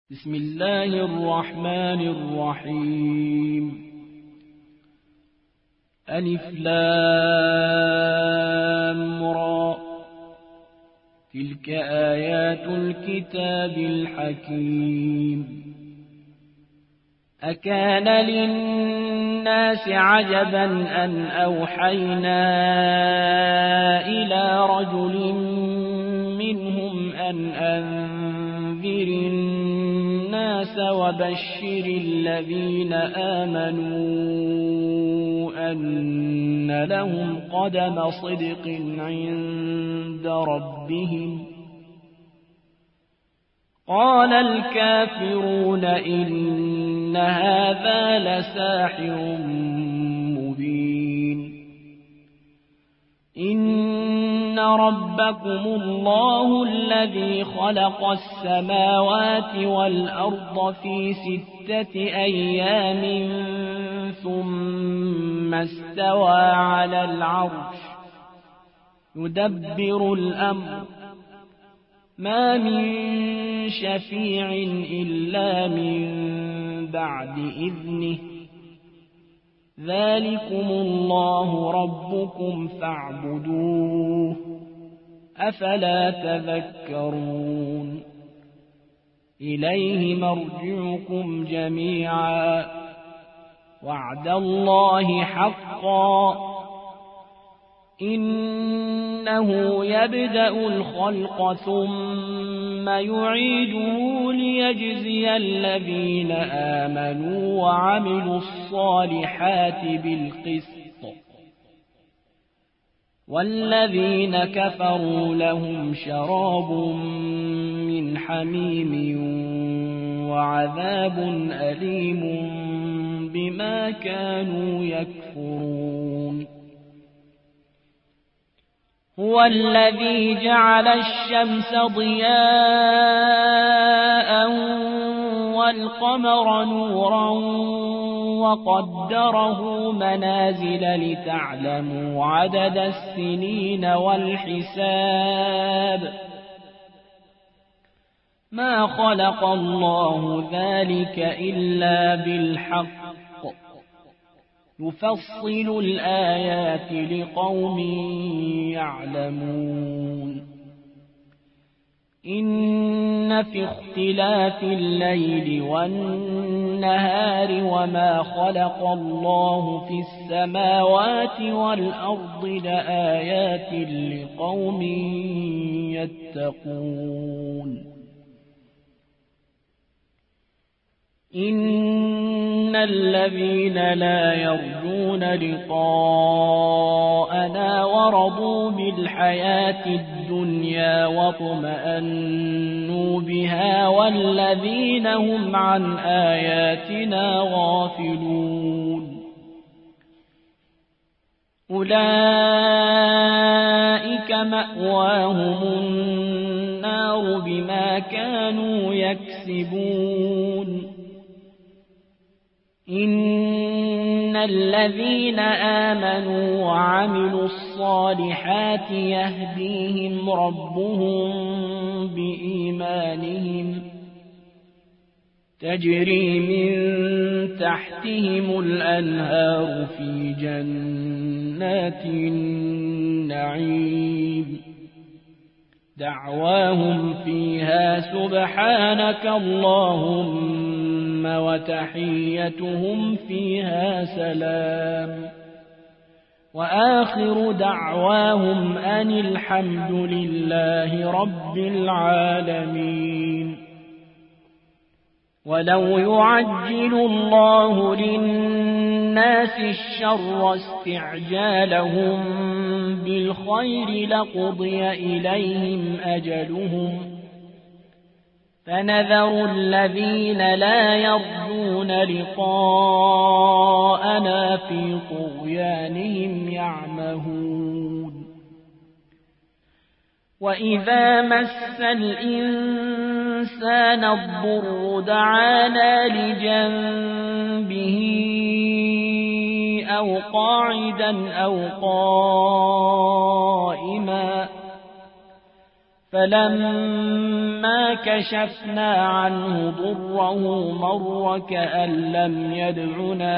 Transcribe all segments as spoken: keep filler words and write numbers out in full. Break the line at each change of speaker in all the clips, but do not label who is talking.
بسم الله الرحمن الرحيم. ألف لام را، تلك آيات الكتاب الحكيم. أكان للناس عجبا أن أوحينا إلى رجل منهم أن أنذر الناس وبشر الذين آمنوا أن لهم قدم صدق عند ربهم. قال الكافرون إن هذا لساحر مبين. إن ربكم الله الذي خلق السماوات والأرض في ستة أيام ثم استوى على العرش يدبر الأمر ما من شفيع إلا من بعد إذنه ذلكم الله ربكم فاعبدوه أفلا تذكرون. إليه مرجعكم جميعا وعد الله حقا إنه يبدأ الخلق ثم يعيده ليجزي الذين آمنوا وعملوا الصالحات بالقسط والذين كفروا لهم شراب من حميم وعذاب أليم بما كانوا يكفرون. هو الذي جعل الشمس ضياء والقمر نورا وقدره منازل لتعلموا عدد السنين والحساب ما خلق الله ذلك إلا بالحق يفصل الآيات لقوم يعلمون. إن في اختلاف الليل والنهار وما خلق الله في السماوات والأرض لآيات لقوم يتقون. إن الذين لا يرجون لقاءنا ورضوا بالحياة الدنيا واطمأنوا بها والذين هم عن آياتنا غافلون أولئك مأواهم النار بما كانوا يكسبون. إن الذين آمنوا وعملوا الصالحات يهديهم ربهم بإيمانهم تجري من تحتهم الأنهار في جنات النعيم دعواهم فيها سبحانك اللهم وتحيتهم فيها سلام وآخر دعواهم أن الحمد لله رب العالمين. ولو يعجل الله للناس الشر استعجالهم بالخير لقضي إليهم أجلهم فنذر الذين لا يرجون لقاءنا في طغيانهم يعمهون. وإذا مس الإنسان الضر دعانا لجنبه أو قاعدا أو قائما فلما كشفنا عنه ضره مر كأن لم يدعنا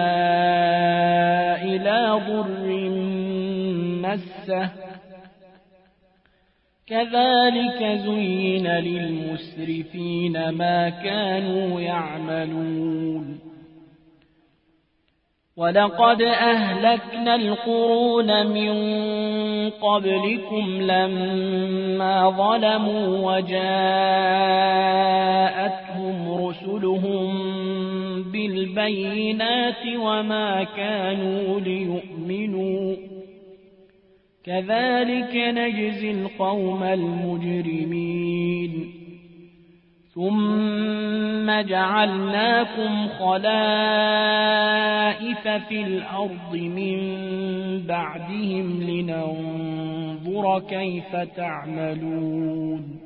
إلى ضر مسه كذلك زين للمسرفين ما كانوا يعملون ولقد أهلكنا القرون من قبلكم لما ظلموا وجاءتهم رسلهم بالبينات وما كانوا ليؤمنوا كذلك نجزي القوم المجرمين ثم جعلناكم خلائف في الأرض من بعدهم لننظر كيف تعملون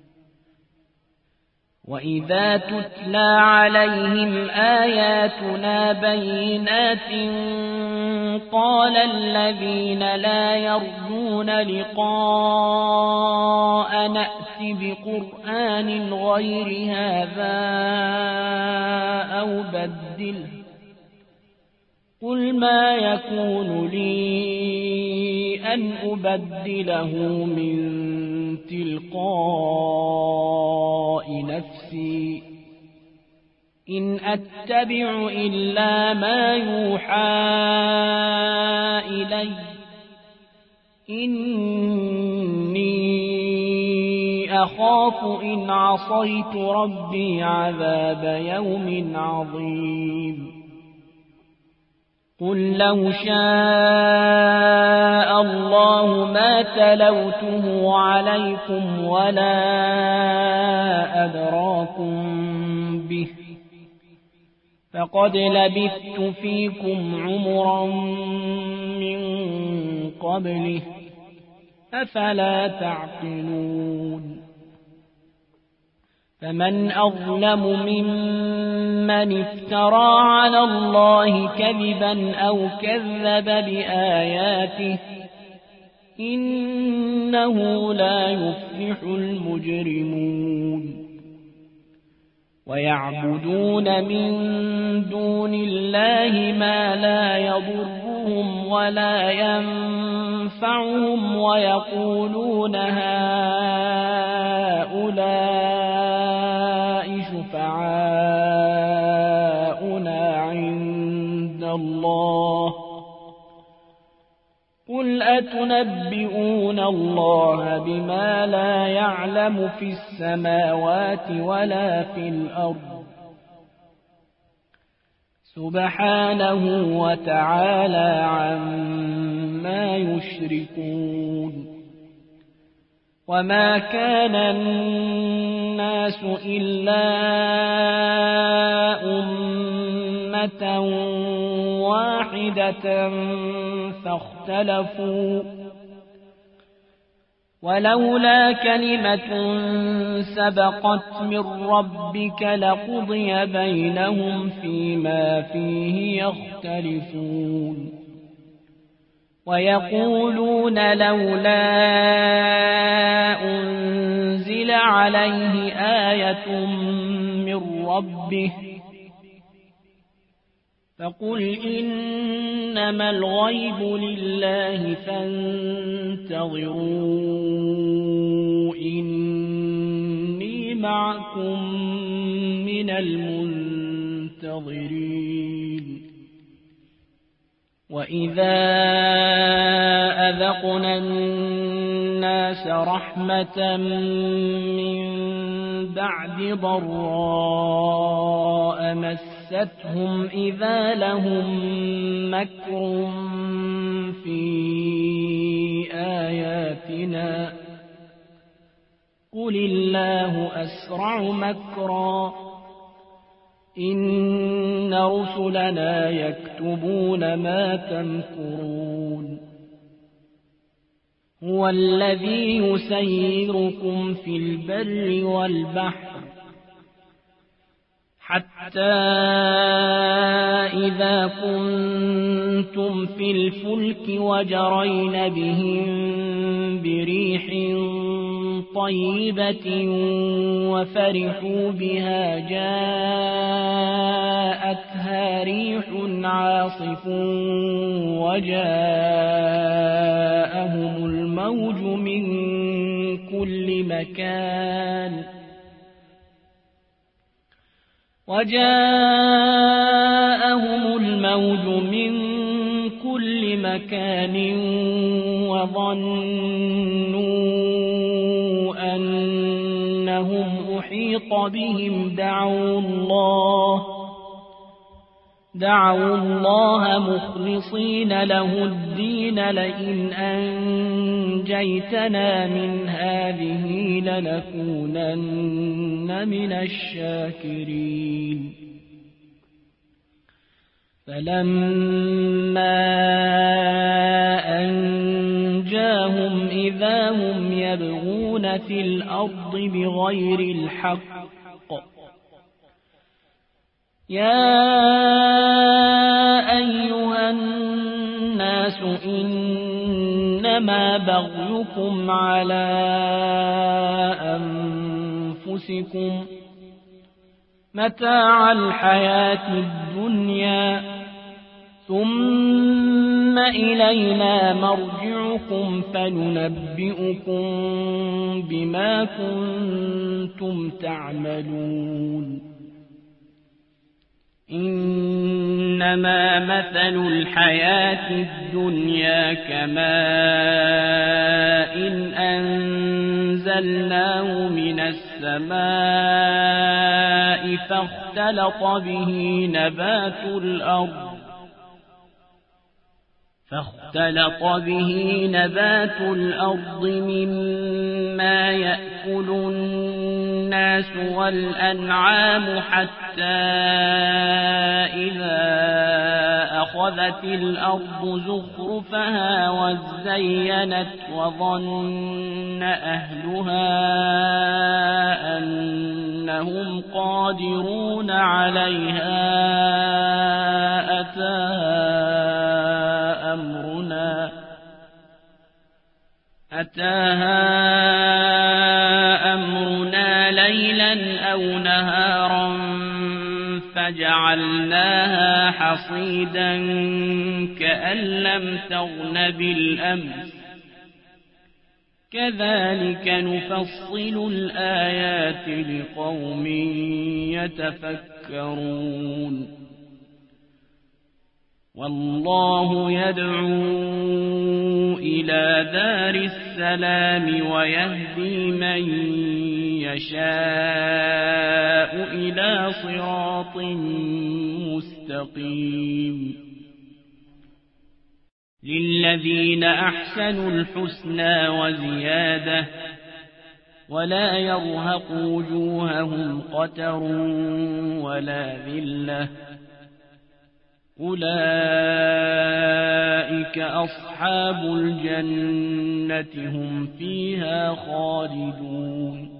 وإذا تتلى عليهم آياتنا بينات قال الذين لا يرجون لقاء نأت بقرآن غير هذا أو بدله قل ما يكون لي أن أبدله من تلقاء نفسي إن أتبع إلا ما يوحى إلي إني أخاف إن عصيت ربي عذاب يوم عظيم قل لو شاء الله ما تلوته عليكم ولا أدراكم به فقد لبثت فيكم عمرا من قبله أفلا تعقلون فمن أظلم ممن افترى على الله كذبا أو كذب بآياته إنه لا يفلح المجرمون ويعبدون من دون الله ما لا يضرهم ولا ينفعهم ويقولون هؤلاء شفعاؤنا عند الله قل أتنبئون الله بما لا يعلم في السماوات ولا في الأرض سبحانه وتعالى عما يشركون وما كان الناس إلا أمة واحدة فاختلفوا ولولا كلمة سبقت من ربك لقضي بينهم فيما فيه يختلفون ويقولون لولا أنزل عليه آية من ربه فقل إنما الغيب لله فانتظروا إني معكم من المنتظرين وإذا أذقنا الناس رحمة من بعد ضراء مستهم إذا لهم مكر في آياتنا قل الله أسرع مكرا إن رسلنا يكتبون ما تمكرون هو الذي يسيركم في البر والبحر حتى إذا كنتم في الفلك وجرين بهم بريح طيبة وفرحوا بها جاءتها ريح عاصف وجاءهم الموج من كل مكان وجاءهم الموج من كل مكان وظنوا أنهم أحيط بهم دعوا الله دعوا الله مخلصين له الدين لئن أنجيتنا من هذه لنكونن من الشاكرين فلما أنجاهم إذا هم يبغون في الأرض بغير الحق يا أيها الناس إنما بغيكم على أنفسكم متاع الحياة الدنيا ثم إلينا مرجعكم فننبئكم بما كنتم تعملون إنما مثل الحياة الدنيا كماء إن أنزلناه من السماء فاختلط به نبات الأرض فاختلط به نبات الأرض مما يأكل الناس والأنعام حتى إذا أخذت الأرض زخرفها وزينت وظن أهلها أنهم قادرون عليها أتاها أمرنا أتاها أمرنا ليلا أو نهارا فجعلناها حصيدا كأن لم تغن بالأمس كذلك نفصل الآيات لقوم يتفكرون والله يدعو إلى دار السلام ويهدي من يشاء إلى صراط مستقيم للذين أحسنوا الحسنى وزيادة ولا يرهق وجوههم قتر ولا ذلة أولئك أصحاب الجنة هم فيها خالدون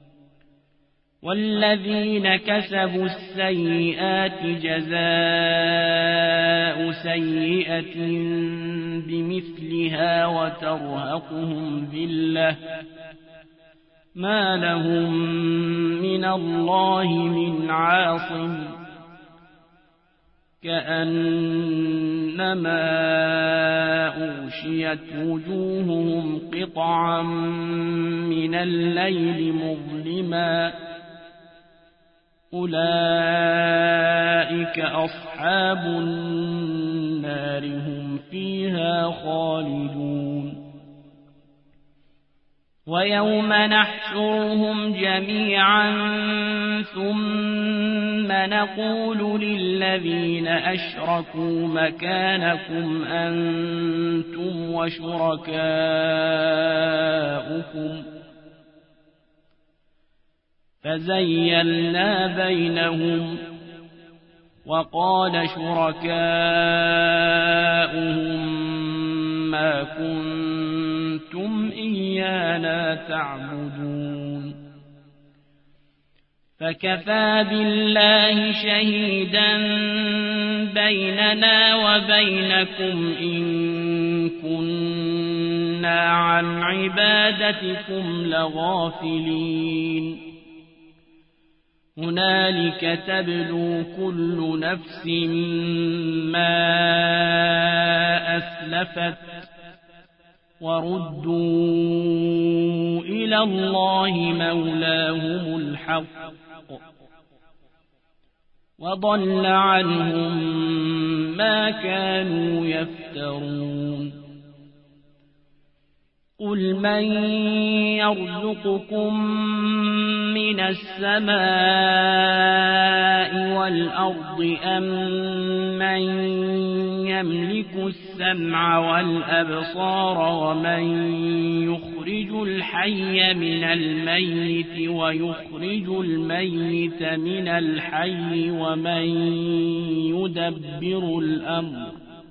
والذين كسبوا السيئات جزاء سيئة بمثلها وترهقهم ذلة ما لهم من الله من عاصم كأنما أغشيت وجوههم قطعا من الليل مظلما أولئك أصحاب النار هم فيها خالدون ويوم نحشرهم جميعا ثم نقول للذين أشركوا مكانكم أنتم وشركاؤكم فزيلنا بينهم وقال شركاؤهم ما كنتم إيانا تعبدون فكفى بالله شهيدا بيننا وبينكم إن كنا إنا عن عبادتكم لغافلين هنالك تبلو كل نفس ما أسلفت وردوا إلى الله مولاهم الحق وضل عنهم ما كانوا يفترون قل من يرزقكم من السماء والأرض أم من يملك السمع والأبصار ومن يخرج الحي من الميت ويخرج الميت من الحي ومن يدبر الأمر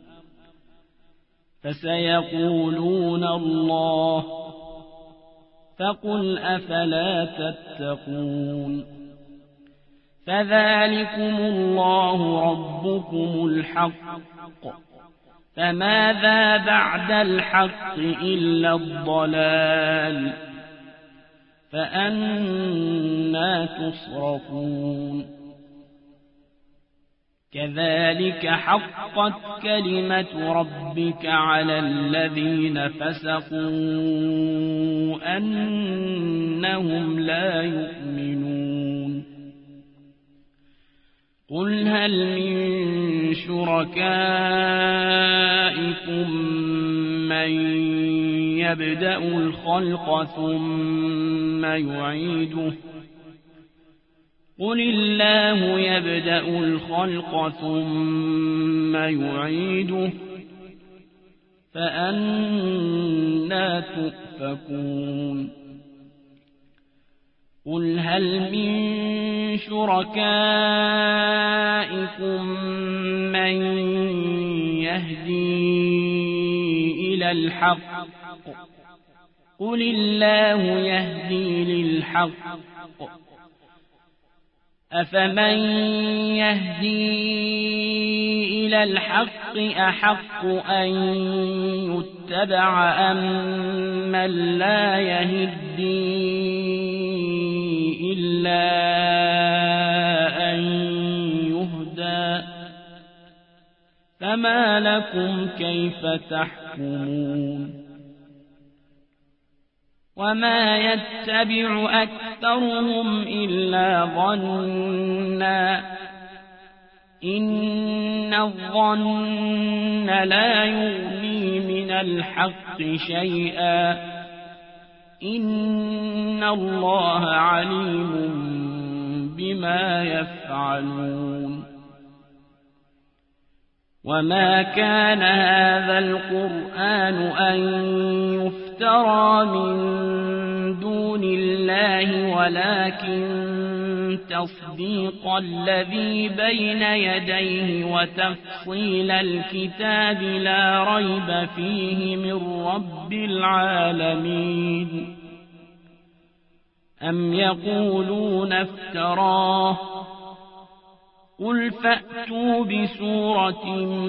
فسيقولون الله فقل أفلا تتقون فذلكم الله ربكم الحق فماذا بعد الحق إلا الضلال فأنى تصرفون كذلك حقت كلمة ربك على الذين فسقوا أنهم لا يؤمنون قل هل من شركائكم من يبدأ الخلق ثم يعيده قل الله يبدأ الخلق ثم يعيده فأنى تؤفكون قل هل من شركائكم من يهدي إلى الحق قل الله يهدي للحق أفمن يهدي إلى الحق أحق أن يتبع أم من لا يهدي إلا أن يهدى فما لكم كيف تحكمون وما يتبع أكثرهم إلا ظنا إن الظن لا يغني من الحق شيئا إن الله عليم بما يفعلون وما كان هذا القرآن أن يفترى من دون الله ولكن تصديق الذي بين يديه وتفصيل الكتاب لا ريب فيه من رب العالمين أم يقولون افتراه قل فأتوا بسورة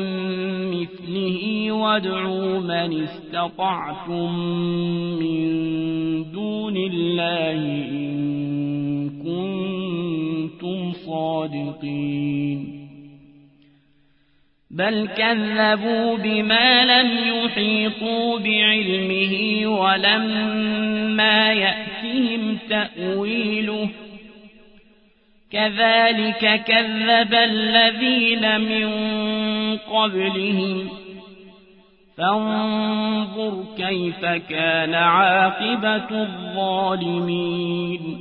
مثله وادعوا من استطعتم من دون الله إن كنتم صادقين بل كذبوا بما لم يحيطوا بعلمه ولما يأتهم تأويله كذلك كذب الذين من قبلهم فانظر كيف كان عاقبة الظالمين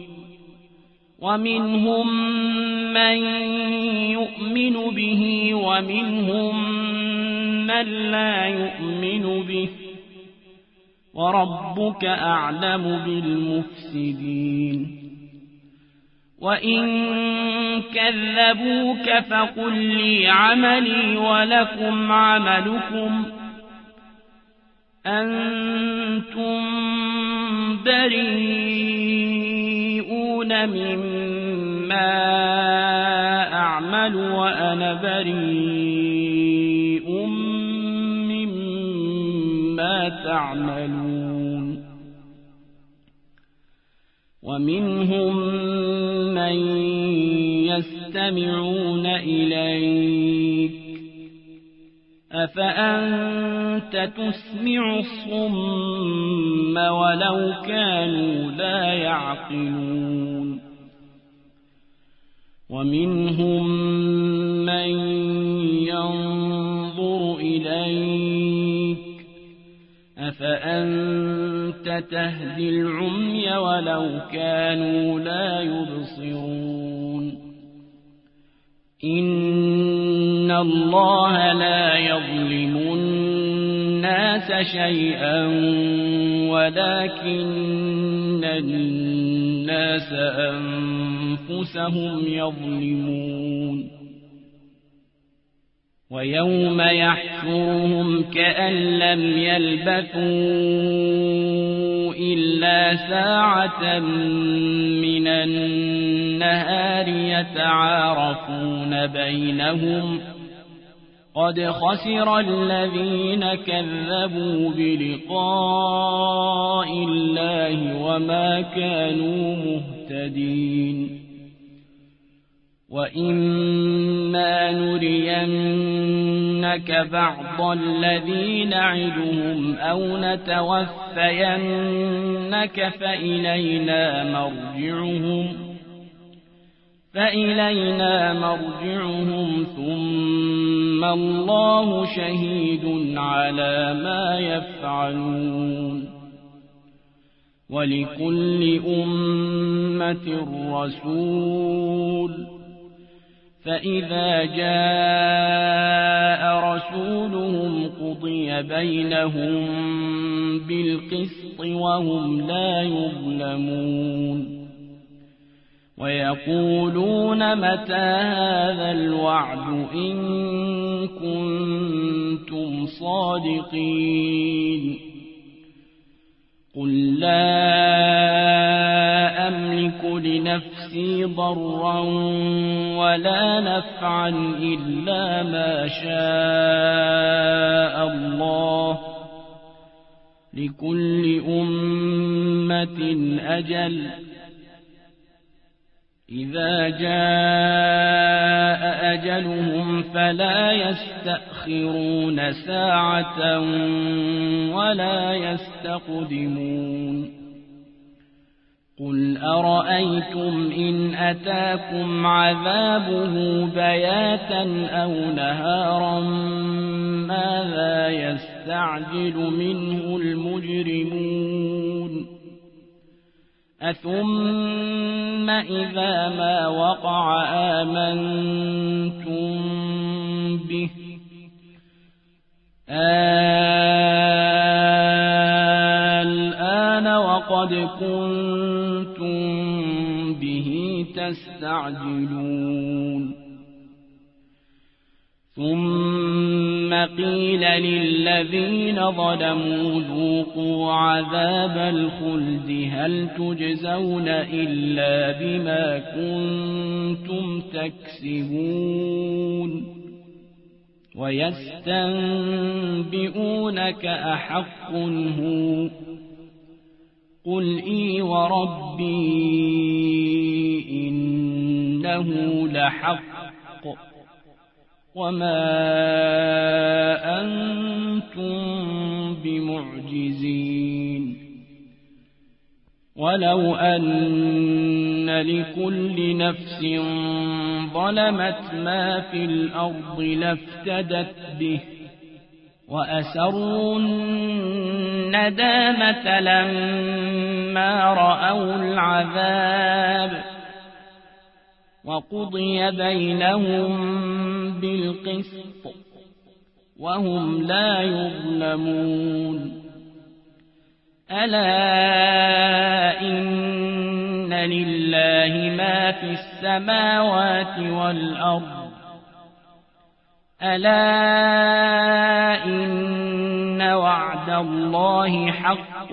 ومنهم من يؤمن به ومنهم من لا يؤمن به وربك أعلم بالمفسدين وإن كذبوك فقل لي عملي ولكم عملكم أنتم بريئون مما أعمل وأنا بريء مما تعملون ومنهم من يستمعون إليك أفأنت تسمع الصم ولو كانوا لا يعقلون ومنهم من ينظر إليك أفأنت تهدي العمي ولو كانوا لا يبصرون إن الله لا يظلم الناس شيئا ولكن الناس أنفسهم يظلمون ويوم يحشرهم كأن لم يلبثوا إلا ساعة من النهار يتعارفون بينهم قد خسر الذين كذبوا بلقاء الله وما كانوا مهتدين وإما نرينك بعض الذي نعدهم أو نتوفينك فإلينا مرجعهم فإلينا مرجعهم ثم الله شهيد على ما يفعلون ولكل أمة رسول فإذا جاء رسولهم قضي بينهم بالقسط وهم لا يظلمون ويقولون متى هذا الوعد إن كنتم صادقين قل لا أملك لنفسي ضرا ولا نفعا إلا ما شاء الله لكل أمة أجل إذا جاء أجلهم فلا يستأخرون ساعة ولا يستقدمون قل أرأيتم إن أتاكم عذابه بياتا أو نهارا ماذا يستعجل منه المجرمون أثم إذا ما وقع آمنتم به الآن وقد كنتم به تستعجلون ثم قيل للذين ظلموا ذوقوا عذاب الخلد هل تجزون إلا بما كنتم تكسبون ويستنبئونك أحق هو قل إي وربي إنه لحق وما أنتم بمعجزين ولو أن لكل نفس ظلمت ما في الأرض لافتدت به وأسروا الندامة لما رأوا العذاب وقضي بينهم بالقسط وهم لا يظلمون ألا إن لله ما في السماوات والأرض ألا إن وعد الله حق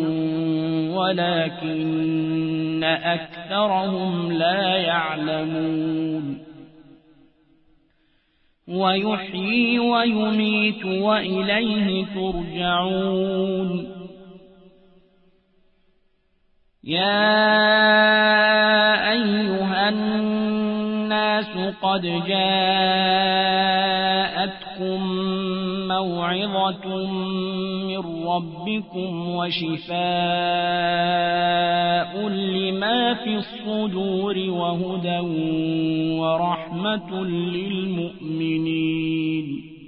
ولكن أكثرهم لا يعلمون ويحيي ويميت وإليه ترجعون يا أيها الناس قد جاءتكم موعظة من ربكم وشفاء لما في الصدور وهدى ورحمة للمؤمنين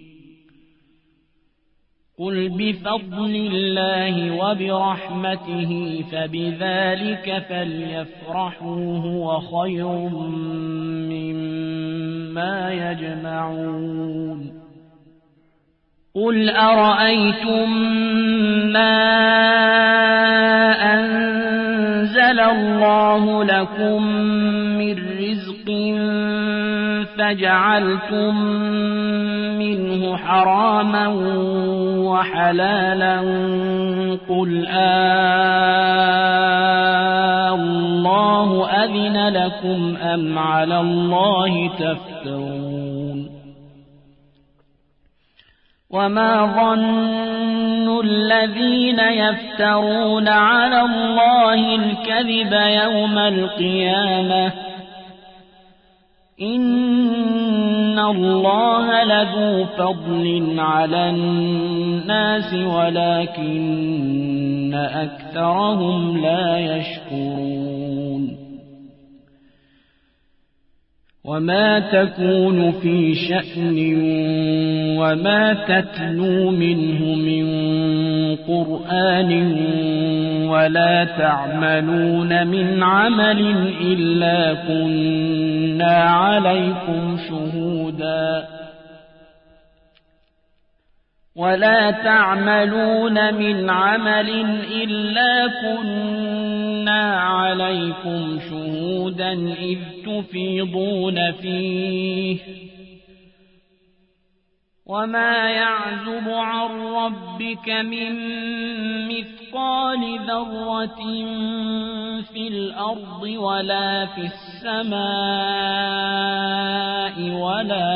قل بفضل الله وبرحمته فبذلك فليفرحوا هو خير مما يجمعون قل أرأيتم ما أنزل الله لكم من رزق فجعلتم منه حراما وحلالا قل آه الله أذن لكم أم على الله تفترون وما ظن الذين يفترون على الله الكذب يوم القيامة إن الله لذو فضل على الناس ولكن أكثرهم لا يشكرون وما تكون في شأن وما تتلو منه من قرآن ولا تعملون من عمل إلا كنا عليكم شهودا ولا تعملون من عمل إلا كنا عليكم شهودا إذ تفيضون فيه وما يعزب عن ربك من مثقال ذرة في الأرض ولا في السماء ولا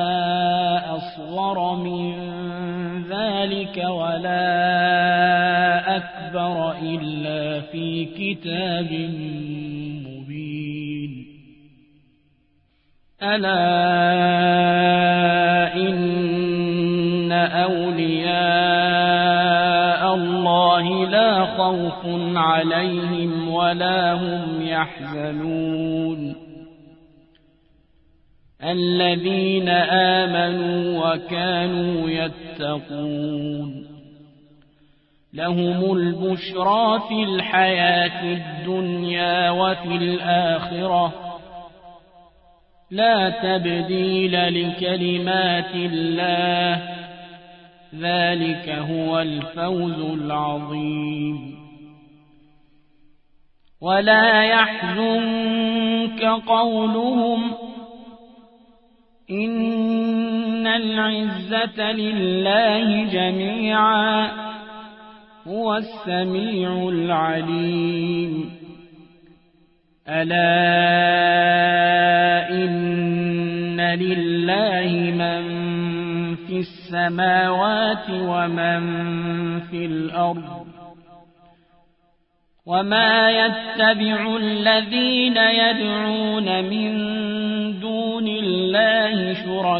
أصغر من ذلك ولا أكبر إلا في كتاب مبين ألا إن أولياء الله لا خوف عليهم ولا هم يحزنون الذين آمنوا وكانوا يتقون لهم البشرى في الحياة الدنيا وفي الآخرة لا تبديل لكلمات الله ذلك هو الفوز العظيم ولا يحزنك قولهم إن العزة لله جميعا هو السميع العليم ألا إن لله من في السماوات ومن في الأرض وما يتبع الذين يدعون من دون الله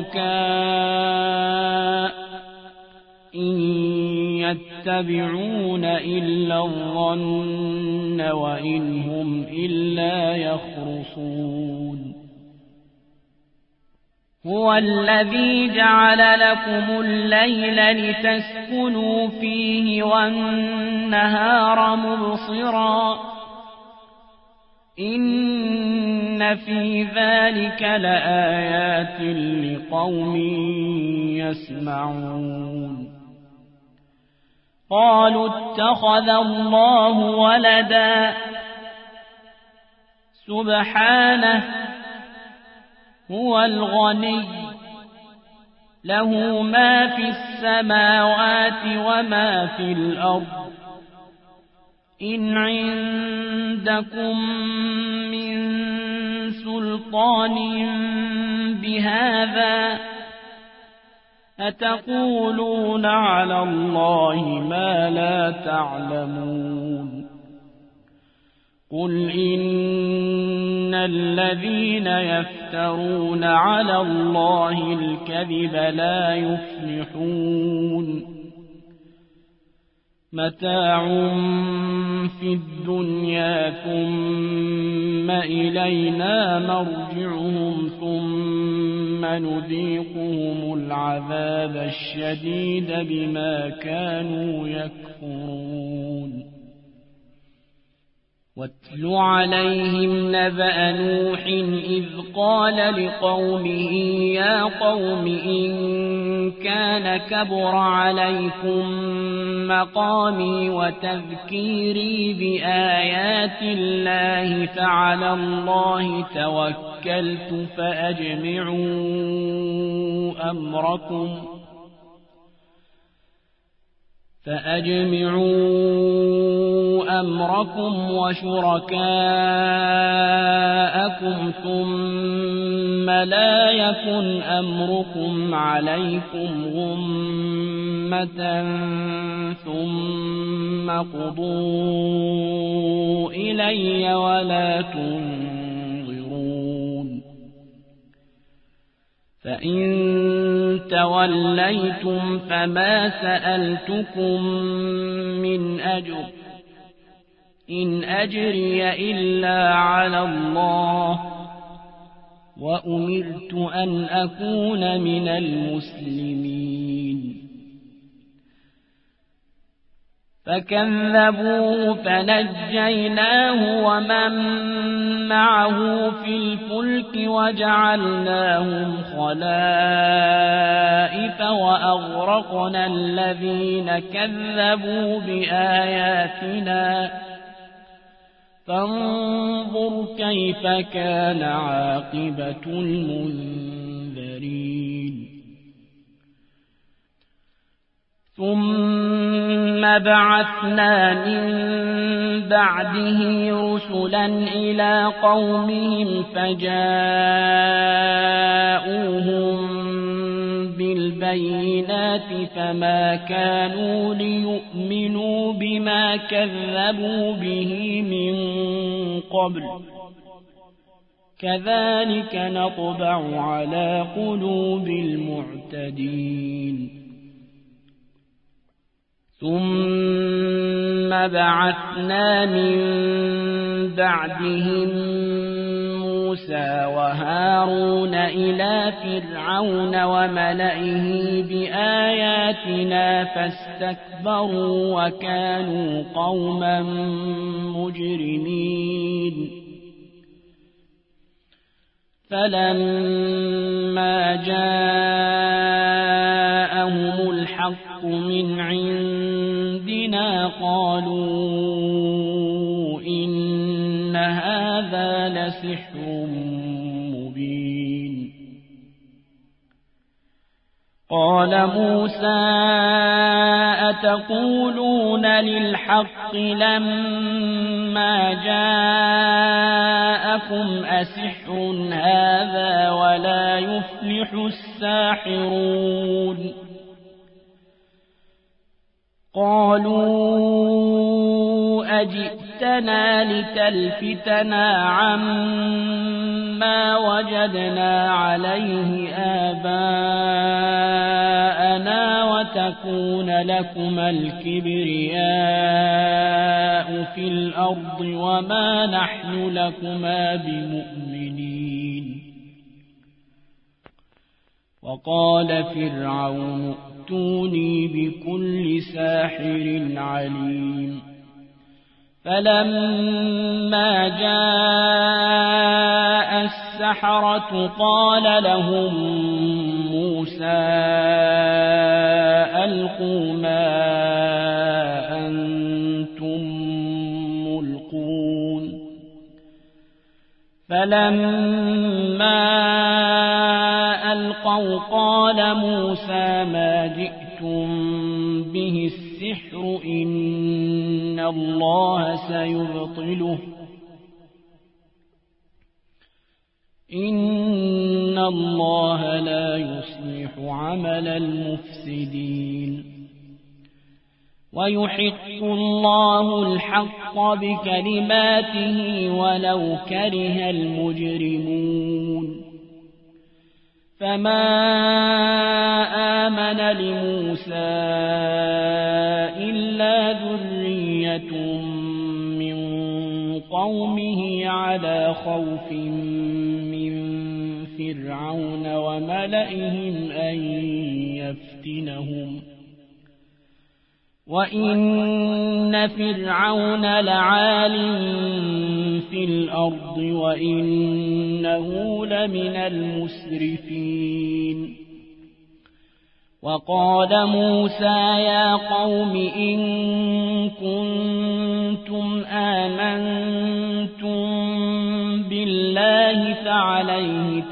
شركاء إن يتبعون إلا الظن وإن هم إلا يخرصون هو الذي جعل لكم الليل لتسكنوا فيه والنهار مبصرا إن في ذلك لآيات لقوم يسمعون قالوا اتخذ الله ولدا سبحانه هو الغني له ما في السماوات وما في الأرض إن عندكم من سلطان بهذا أتقولون على الله ما لا تعلمون قل إن الذين يفترون على الله الكذب لا يفلحون متاع في الدنيا ثم إلينا مرجعهم ثم نذيقهم العذاب الشديد بما كانوا يكفرون واتل عليهم نبأ نوح إذ قال لقومه يا قوم إن كان كبر عليكم مقامي وتذكيري بآيات الله فعلى الله توكلت فأجمعوا أمركم فأجمعوا أمركم وشركاءكم ثم لا يكن أمركم عليكم غمة ثم قضوا إلي ولا تنظرون فإن توليتم فما سألتكم من أجر إن أجري إلا على الله وأمرت أن أكون من المسلمين فكذبوه فنجيناه ومن معه في الفلك وجعلناهم خلائف وأغرقنا الذين كذبوا بآياتنا فانظر كيف كان عاقبة المنذرين ثم بعثنا من بعده رسلا إلى قومهم فجاءوهم بالبينات فما كانوا ليؤمنوا بما كذبوا به من قبل كذلك نطبع على قلوب المعتدين ثم بعثنا من بعدهم موسى وهارون إلى فرعون وملئه بآياتنا فاستكبروا وكانوا قوما مجرمين فلما جاءهم الحق من عندنا قالوا إن هذا لسحر مبين قال موسى أتقولون للحق لما جاءكم أسحر هذا ولا يفلح الساحرون قالوا أجئتنا لتلفتنا عما وجدنا عليه آباءنا وتكون لكما الكبرياء في الأرض وما نحن لكما بمؤمنين وقال فرعون ائتوني بكل ساحر عليم فلما جاء السحرة قال لهم موسى ألقوا ما أنتم ملقون فلما ألقوا قال موسى ما جئتم به السحر إن الله سيبطله إن الله لا يصلح عمل المفسدين ويحق الله الحق بكلماته ولو كره المجرمون فما آمن لموسى إلا ذرية من قومه على خوف من فرعون وملئهم أن يفتنهم وإن فرعون لعال في الأرض وإنه لمن المسرفين وقال موسى يا قوم إن كنتم آمنتم بالله فعليه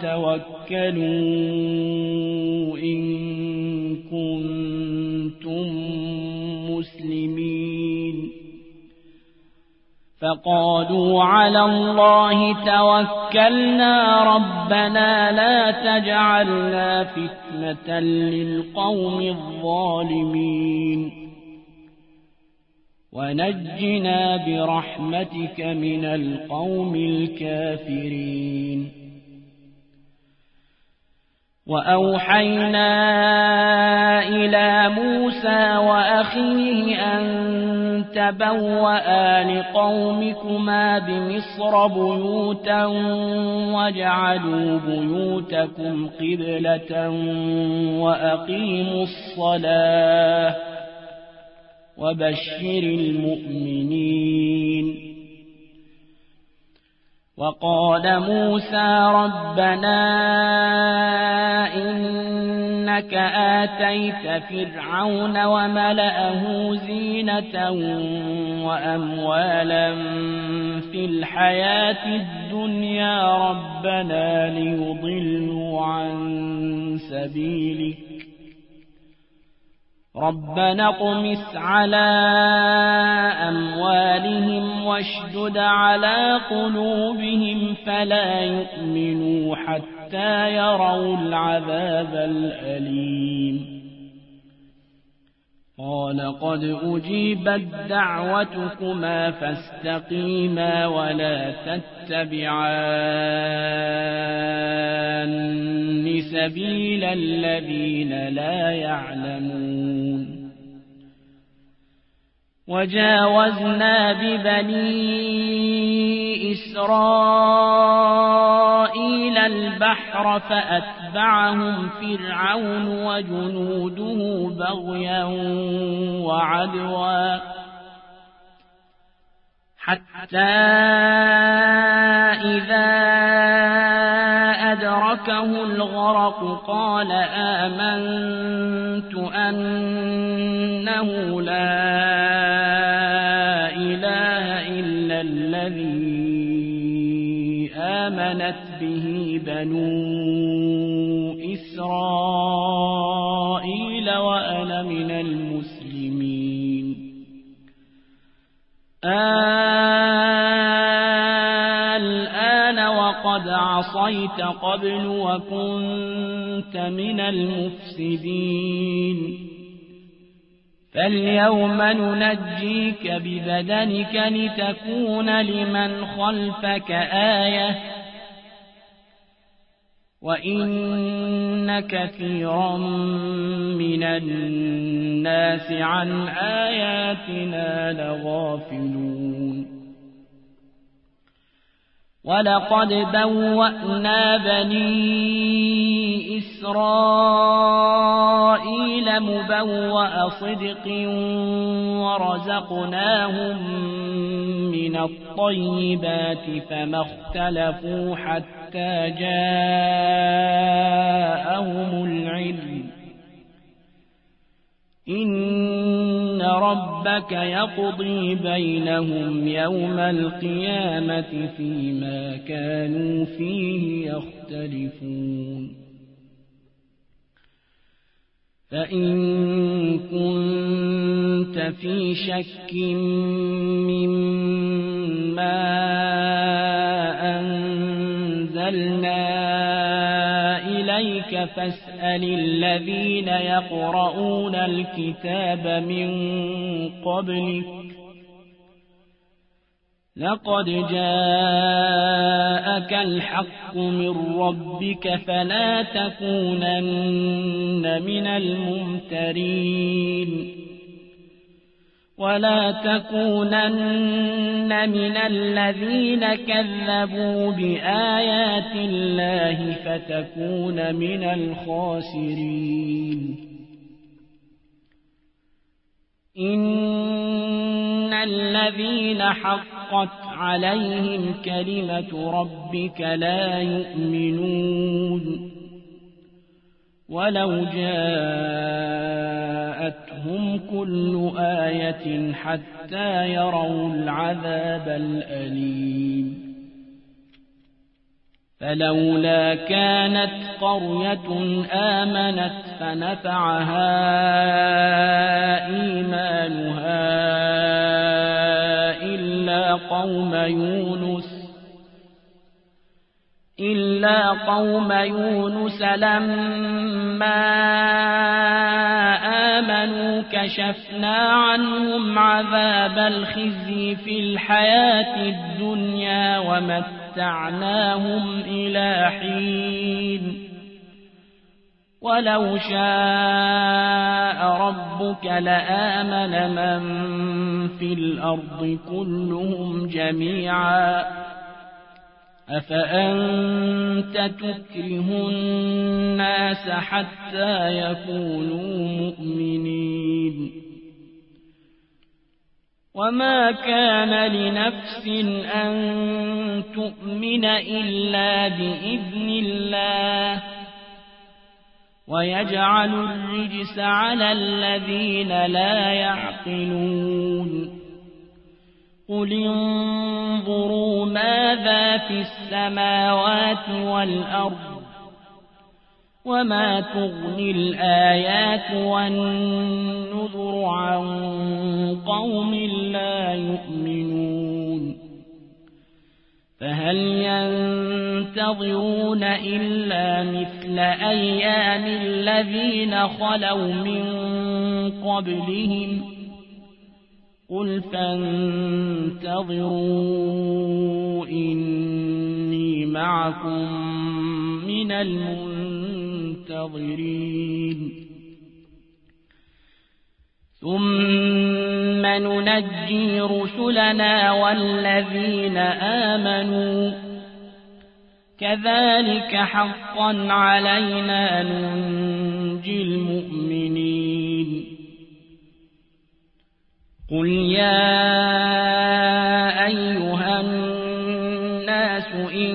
توكلوا إن كنتم مسلمين فقالوا على الله توكلنا ربنا لا تجعلنا فتنة للقوم الظالمين ونجنا برحمتك من القوم الكافرين وأوحينا إلى موسى وأخيه أن تبوأ لقومكما بمصر بيوتا واجعلوا بيوتكم قبلة وأقيموا الصلاة وبشر المؤمنين وقال موسى ربنا إنك آتيت فرعون وملأه زينة وأموالا في الحياة الدنيا ربنا ليضلوا عن سبيلك ربنا اطمس على أموالهم واشدد على قلوبهم فلا يؤمنوا حتى يروا العذاب الأليم قال قد أجيبت دعوتكما فاستقيما ولا تتبعان سبيل الذين لا يعلمون وجاوزنا ببني إسرائيل البحر فأتبعهم فرعون وجنوده بغيا وعدوا حتى إذا أدركه الغرق قال آمنت أنه لا إله إلا الذي آمنت به بنو إسرائيل وأنا من المسلمين الآن وقد عصيت قبل وكنت من المفسدين فاليوم ننجيك ببدنك لتكون لمن خلفك آية وإن كثيرا من الناس عن آياتنا لغافلون ولقد بوأنا بني إسرائيل مبوأ صدق ورزقناهم من الطيبات فما اختلفوا حتى جاءهم العلم إن ربك يقضي بينهم يوم القيامة فيما كانوا فيه يختلفون فإن كنت في شك مما أنزلنا إليك إليك فاسأل الذين يقرؤون الكتاب من قبلك لقد جاءك الحق من ربك فلا تكونن من الممترين ولا تكونن من الذين كذبوا بآيات الله فتكون من الخاسرين إن الذين حقت عليهم كلمة ربك لا يؤمنون ولو جاءتهم كل آية حتى يروا العذاب الأليم فلولا كانت قرية آمنت فنفعها إيمانها إلا قوم يونس إلا قوم يونس لما آمنوا كشفنا عنهم عذاب الخزي في الحياة الدنيا ومتعناهم إلى حين ولو شاء ربك لآمن من في الأرض كلهم جميعا أفأنت تكره الناس حتى يكونوا مؤمنين وما كان لنفس أن تؤمن إلا بإذن الله ويجعل الرجس على الذين لا يعقلون قل انظروا ماذا في السماوات والأرض وما تغني الآيات والنذر عن قوم لا يؤمنون فهل ينتظرون إلا مثل أيام الذين خلوا من قبلهم قل فانتظروا إني معكم من المنتظرين ثم ننجي رسلنا والذين آمنوا كذلك حقا علينا ننجي المؤمنين قل يا أيها الناس إن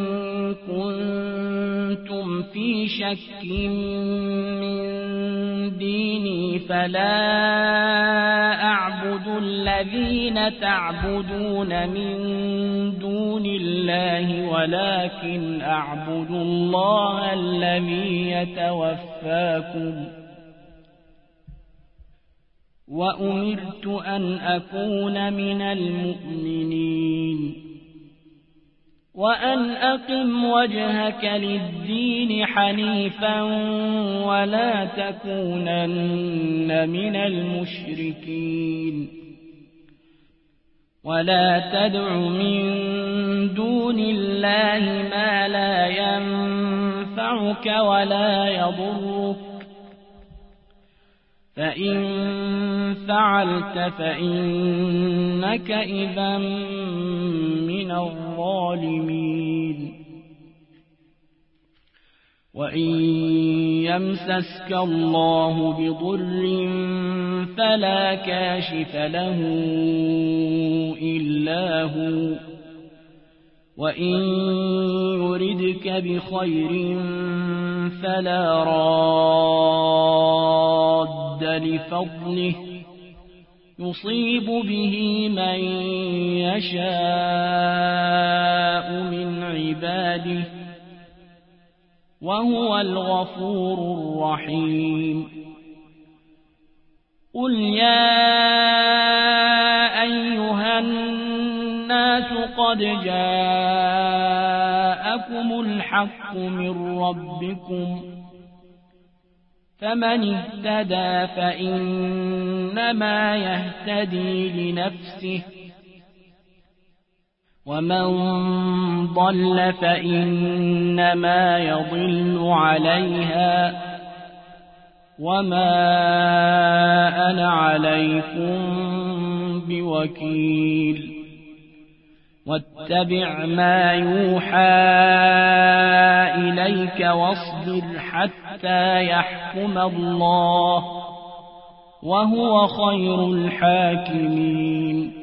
كنتم في شك من ديني فلا أعبد الذين تعبدون من دون الله ولكن أعبد الله الذي يتوفاكم وأمرت أن أكون من المؤمنين وأن أقم وجهك للدين حنيفا ولا تكونن من المشركين ولا تدع من دون الله ما لا ينفعك ولا يضرك فإن فعلت فإنك إذا من الظالمين وإن يمسسك الله بضر فلا كاشف له إلا هو وإن يردك بخير فلا راد لفضله يصيب به من يشاء من عباده وهو الغفور الرحيم قل يا أيها الناس قد جاءكم لكم الحق من ربكم فمن اهتدى فإنما يهتدي لنفسه ومن ضل فإنما يضل عليها وما أنا عليكم بوكيل واتبع ما يوحى إليك واصبر حتى يحكم الله وهو خير الحاكمين